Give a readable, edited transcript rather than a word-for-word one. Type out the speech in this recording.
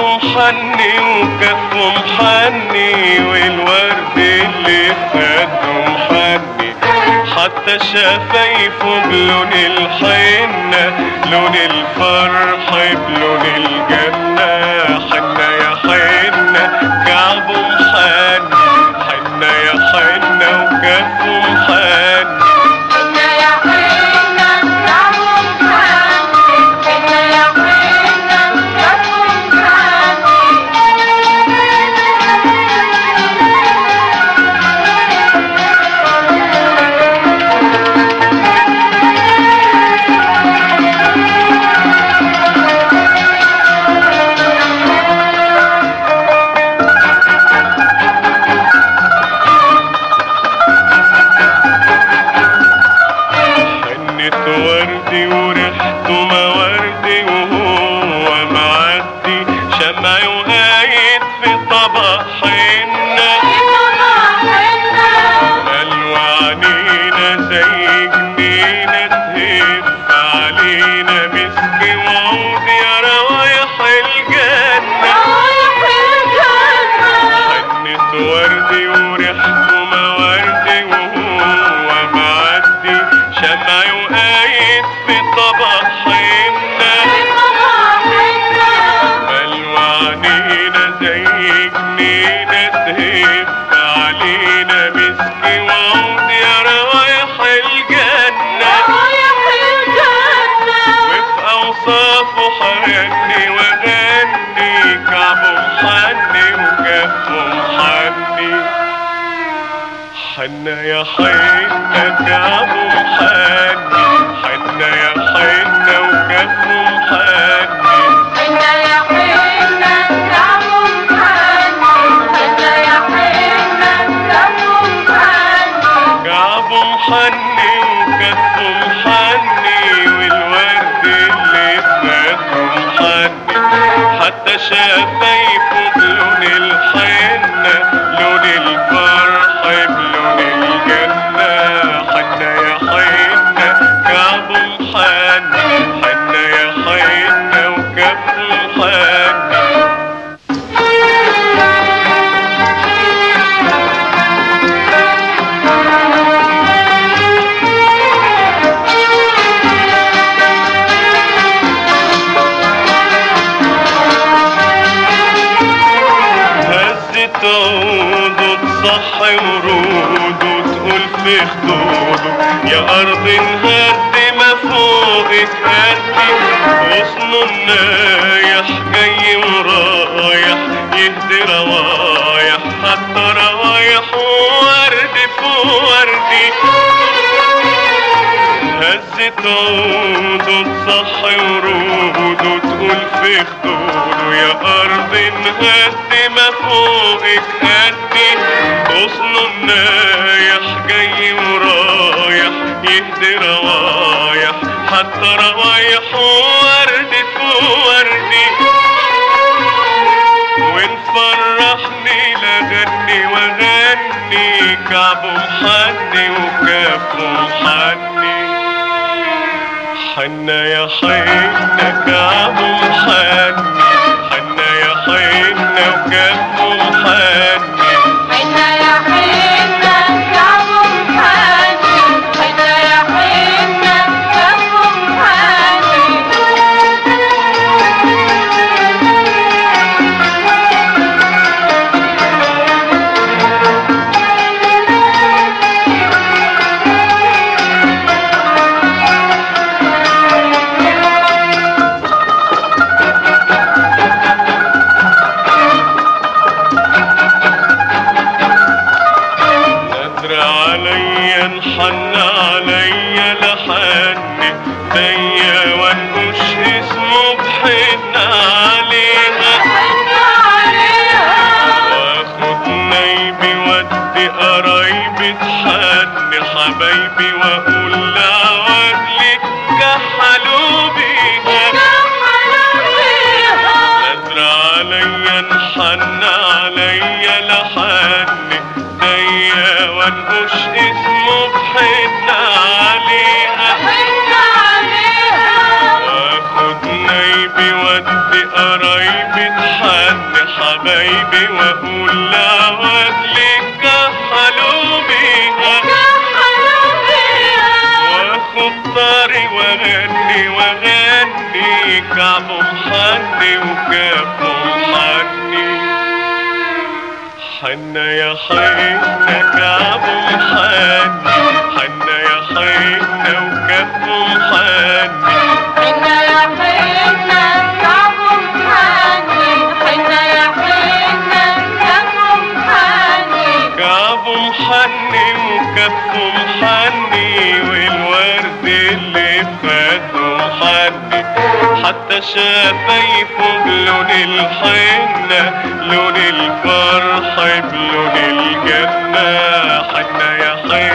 محني وكفه محني والورد اللي خده محني، حتى شفايفه بلون الحنة، لون الفرح بلون الجنة. حنة يا حنة كعبه محني، حنة يا حنة وكفه محني. وردي وريحته مواردي وهو معدي، شمع وقايد في طبق حنة، قال وعنينا زي جنينة تهف علينا مسك وعود يا روايح الجنة. حنة وردي وريحته مواردي وهو معدي، شمع وقايد في طبق حنة، قال وعنينا زي جنينة تهف علينا مسك وعود يا روايح الجنة. وفي أوصافه حركني وغني، كعبه محني وكفه محني. حنة يا حنة كعبه محني، حنة يا حنة وكفه محني. حنة يا حنة كعبه محني، حنة يا حنة كعبه محني. كعبه محني وكفه محني والورد اللي خده محني، حتى شفايفه بلون الحنة، لون الفرح بلون الجنة. حنة يا حنة كعبه محني، حنة يا حنة وكفه محني. هزت عوده تصحي وروده تقول في خدوده، يا أرض انهد ما فوقك هدي. غصنه النايح جاي ورايح يهدي روايح، حتى روايح وورد في وردي. هزت عوده تصحي وروده تقول في خدوده، يا أرض انهد ما فوقك هدي. غصنه النايح جاي ورايح يهدي روايح، حتى روايح وورد في وردي. وإن فرحني لغني وغني، كعبه محني وكفه محني. حنة يا حنة كعبه محني، حنة يا حنة وكفه محني. حنة يا حنة كعبه محني، حنة يا حنة كعبه محني. انحن عليا لحني ديا وانقش اسمه بحن عليها، واخد نايبي ودي قرايبي تحني حبايبي واقول لعواجلك كحلوا بيها. نادر عليا انحن عليا لحني ديا وانقش اسمه بحن عليها، واخد نايبي ودي قرايبي تحني حبايبي واقول لعواجلك كحلوا بيها كحلوا بيها واخد طاري واغني كعبه محني وكافه محني حنا يا حنا كعبه محني حنا يا حنا وكافه محني حنا يا حنا كعبه محني حنا يا حنا كعبه محني كعبه محني وكفه محني والورد اللي فاته محني حتى شفايفه بلون الحنة لون الفرح بلون الجنة حنا يا حنا